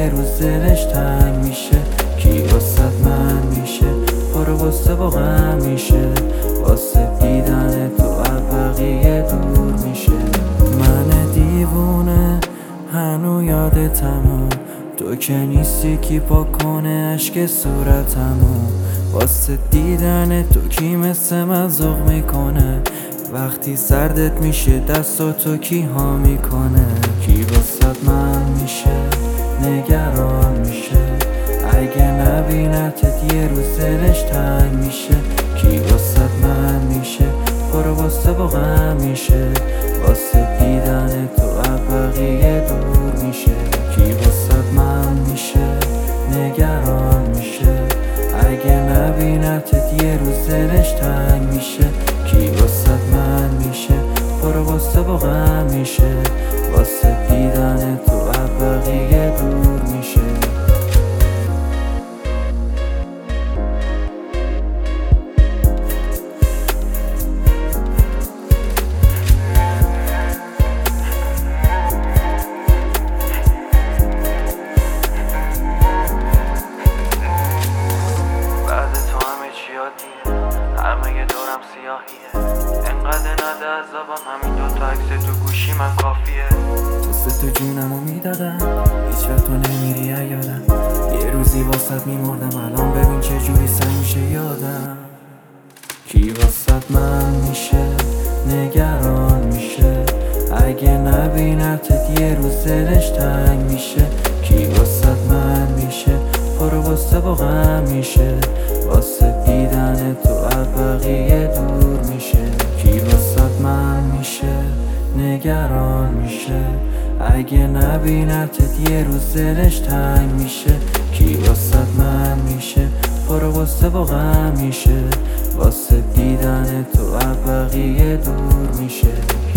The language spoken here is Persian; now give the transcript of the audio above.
یه روز دلش تنگ میشه؟ کی واسه من میشه پر غصه با غم میشه؟ واسه دیدن تو از بقیه دور میشه. من دیوونه هنو یادتم، تو که نیستی کی پاک کنه اشک صورتمو. واسه دیدن تو کی مثل من ذوق میکنه؟ وقتی سردت میشه دستاتو کی ها میکنه؟ کی واسه من میشه نگران میشه اگه نبینتت یه روز دلش تنگ میشه؟ کی واسه من میشه پر غصه با غم میشه؟ واسه دیدن تو از بقیه دور میشه. کی واسه من میشه نگران میشه اگه نبینتت یه روز دلش تنگ میشه؟ کی واسه من میشه پر غصه با غم میشه؟ واسه دیدن تو از بقیه دور میشه. همه دورم سیاهیه، انقدر نده عذابم همین دوتا عکس تو گوشی من کافیه. واسه تو جونمو میدادم هیچ وقت تو نمیری یادم، یه روزی واسط میمردم الان ببین چه جوری سنگ میشه یادم. کی واسط من میشه نگران میشه اگه نبینتت یه روز دلش تنگ میشه؟ کی واسط من میشه پر غصه با غم میشه؟ واسه دیدن تو از بقیه دور میشه. کی واسط من میشه نگران میشه اگه نبینتت یه روز دلش تنگ میشه؟ کی واسط من میشه پر غصه با غم میشه؟ واسه دیدن تو از بقیه دور میشه.